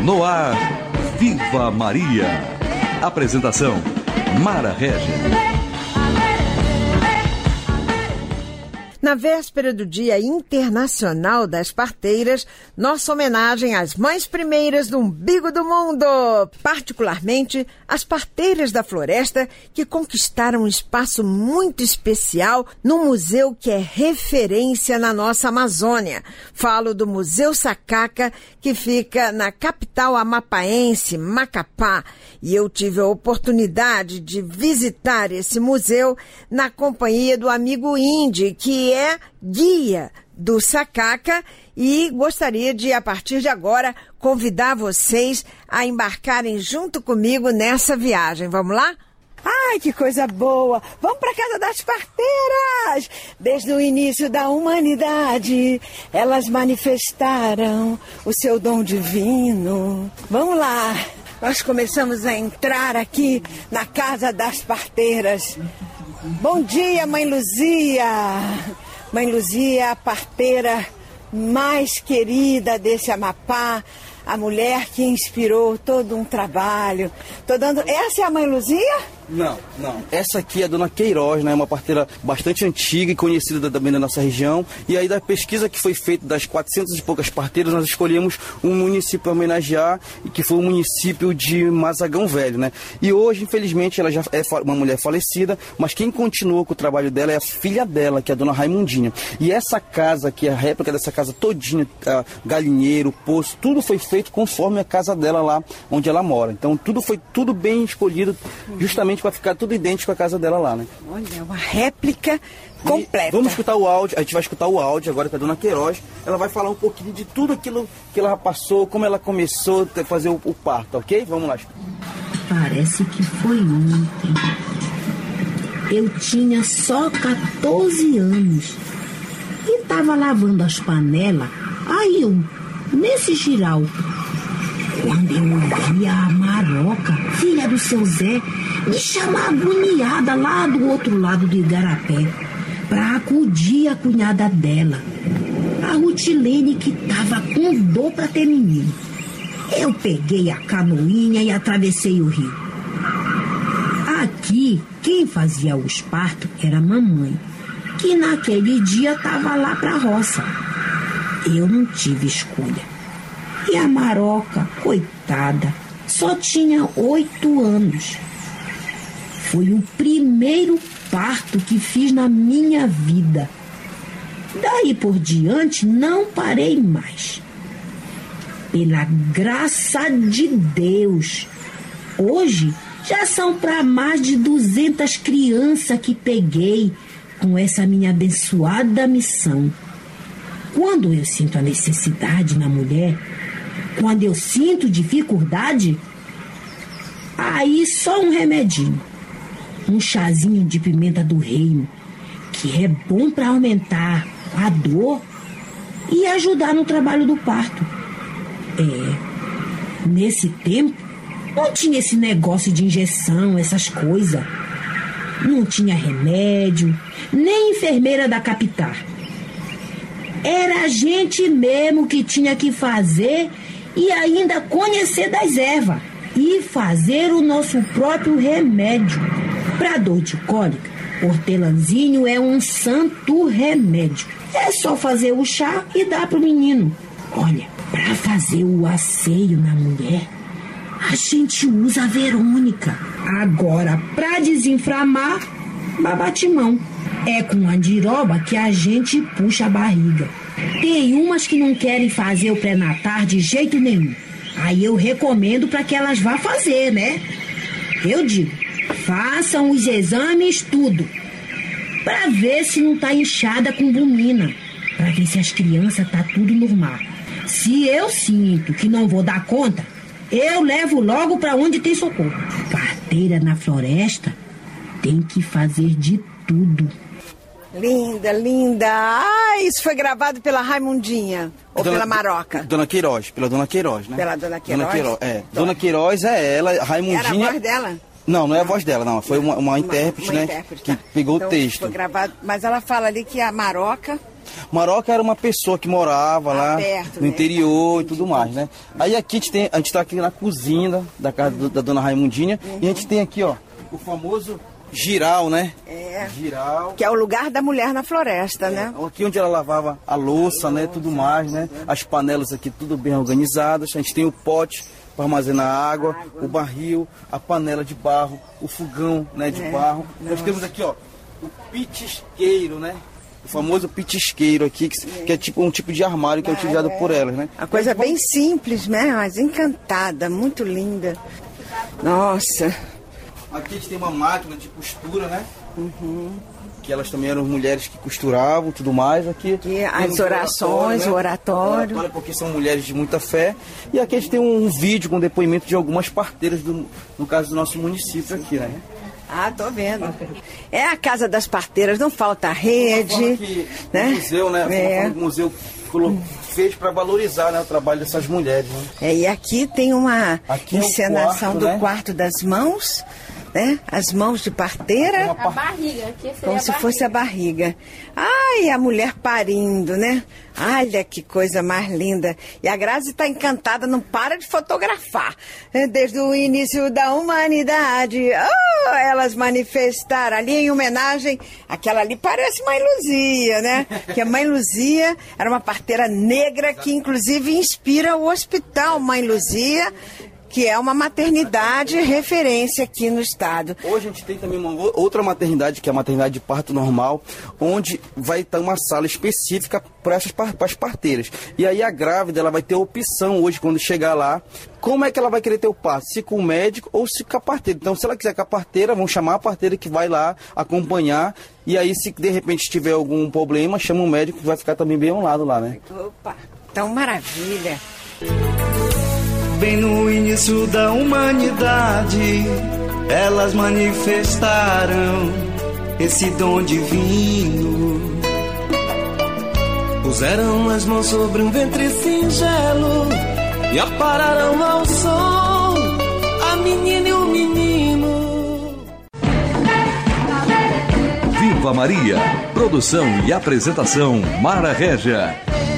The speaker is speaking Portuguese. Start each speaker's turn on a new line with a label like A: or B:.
A: No ar, Viva Maria. Apresentação, Mara Regis.
B: Na véspera do Dia Internacional das Parteiras, nossa homenagem às mães primeiras do umbigo do mundo, particularmente as parteiras da floresta que conquistaram um espaço muito especial no museu que é referência na nossa Amazônia. Falo do Museu Sacaca, que fica na capital amapaense, Macapá, e eu tive a oportunidade de visitar esse museu na companhia do amigo Indy, que é guia do Sacaca, e gostaria de, a partir de agora, convidar vocês a embarcarem junto comigo nessa viagem. Vamos lá? Ai, que coisa boa! Vamos para a Casa das Parteiras! Desde o início da humanidade, elas manifestaram o seu dom divino. Vamos lá! Nós começamos a entrar aqui na Casa das Parteiras. Bom dia, Mãe Luzia! Mãe Luzia, a parteira mais querida desse Amapá, a mulher que inspirou todo um trabalho. Essa é a Mãe Luzia?
C: Não. Essa aqui é a Dona Queiroz, né? Uma parteira bastante antiga e conhecida também da nossa região. E aí, da pesquisa que foi feita das 400 e poucas parteiras, nós escolhemos um município para homenagear, que foi o município de Mazagão Velho, né? E hoje, infelizmente, ela já é uma mulher falecida, mas quem continuou com o trabalho dela é a filha dela, que é a Dona Raimundinha. E essa casa aqui, a réplica dessa casa todinha, galinheiro, poço, tudo foi feito conforme a casa dela lá, onde ela mora. Então, foi tudo bem escolhido, justamente para ficar tudo idêntico à casa dela lá, né?
B: Olha, uma réplica completa.
C: E vamos escutar o áudio, a gente vai escutar o áudio agora com a Dona Queiroz. Ela vai falar um pouquinho de tudo aquilo que ela passou, como ela começou a fazer o parto, ok? Vamos lá.
D: Parece que foi ontem. Eu tinha só 14 anos e estava lavando as panelas, aí nesse giral, quando eu ouvi a Maroca, filha do seu Zé, me chamar agoniada lá do outro lado do Igarapé para acudir a cunhada dela, a Rutilene, que estava com dor para ter menino. Eu peguei a canoinha e atravessei o rio. Aqui, quem fazia os partos era a mamãe, que naquele dia estava lá para a roça. Eu não tive escolha. E a Maroca, coitada, só tinha 8 anos. Foi o primeiro parto que fiz na minha vida. Daí por diante, não parei mais. Pela graça de Deus, hoje já são para mais de 200 crianças que peguei com essa minha abençoada missão. Quando eu sinto a necessidade na mulher, quando eu sinto dificuldade, aí só um remedinho. Um chazinho de pimenta do reino, que é bom para aumentar a dor e ajudar no trabalho do parto. Nesse tempo, não tinha esse negócio de injeção, essas coisas. Não tinha remédio, nem enfermeira da capital. Era a gente mesmo que tinha que fazer e ainda conhecer das ervas e fazer o nosso próprio remédio. Para dor de cólica, hortelãzinho é um santo remédio. É só fazer o chá e dar pro menino. Olha, para fazer o asseio na mulher, a gente usa a Verônica. Agora, para desinflamar, babatimão. É com andiroba que a gente puxa a barriga. Tem umas que não querem fazer o pré-natal de jeito nenhum. Aí eu recomendo para que elas vá fazer, né? Eu digo, façam os exames tudo, para ver se não tá inchada com bumina, para ver se as crianças tá tudo normal. Se eu sinto que não vou dar conta, eu levo logo para onde tem socorro. Parteira na floresta tem que fazer de tudo.
B: Linda, linda. Ah, isso foi gravado pela Raimundinha. Ou pela Maroca?
C: Dona Queiroz, pela Dona Queiroz, né?
B: Pela Dona Queiroz?
C: Dona Queiroz é ela, Raimundinha...
B: Era a voz dela?
C: Não é a voz dela, não. Foi uma intérprete, né?
B: Intérprete,
C: que pegou
B: então,
C: o texto.
B: Foi gravado, mas ela fala ali que a Maroca...
C: Maroca era uma pessoa que morava lá
B: perto,
C: no interior e tudo mais, né? Aí aqui a gente tá aqui na cozinha da casa da dona Raimundinha, e a gente tem aqui, ó, o famoso giral, né? Giral.
B: Que é o lugar da mulher na floresta, né?
C: Aqui onde ela lavava a louça, né? Tudo mais, né? As panelas aqui tudo bem organizadas. A gente tem o pote para armazenar água, o barril, a panela de barro, o fogão, né? De barro. Nós temos aqui, ó, o pitisqueiro, né? O famoso pitisqueiro aqui, que é tipo um tipo de armário que é utilizado por elas, né?
B: A coisa bem simples, né? Mas encantada, muito linda. Nossa.
C: Aqui a gente tem uma máquina de costura, né? Que elas também eram mulheres que costuravam, tudo mais. Aqui
B: as orações, o oratório.
C: Porque são mulheres de muita fé. E aqui a gente tem um vídeo com depoimento de algumas parteiras, no caso do nosso município aqui, né?
B: Ah, tô vendo. É a Casa das Parteiras, não falta rede, né?
C: O museu, né? O museu fez para valorizar, né, o trabalho dessas mulheres, né?
B: E aqui tem uma encenação
C: quarto,
B: do
C: né?
B: quarto das mãos, né? As mãos de parteira.
E: A barriga, aqui seria
B: como se fosse a barriga. Ai, a mulher parindo, né? Olha que coisa mais linda. E a Grazi está encantada, não para de fotografar. Desde o início da humanidade. Oh, elas manifestaram ali em homenagem. Aquela ali parece Mãe Luzia, né? Que a Mãe Luzia era uma parteira negra que inclusive inspira o Hospital Mãe Luzia, que é uma maternidade referência aqui no estado.
C: Hoje a gente tem também uma outra maternidade, que é a maternidade de parto normal, onde vai estar uma sala específica para as parteiras. E aí a grávida ela vai ter a opção hoje, quando chegar lá, como é que ela vai querer ter o parto, se com o médico ou se com a parteira. Então, se ela quiser com a parteira, vão chamar a parteira que vai lá acompanhar. E aí, se de repente tiver algum problema, chama o médico que vai ficar também bem ao lado lá, né?
B: Opa, então maravilha.
F: Bem no início da humanidade, elas manifestaram esse dom divino. Puseram as mãos sobre um ventre singelo e apararam ao som a menina e o menino.
A: Viva Maria! Produção e apresentação Mara Régia.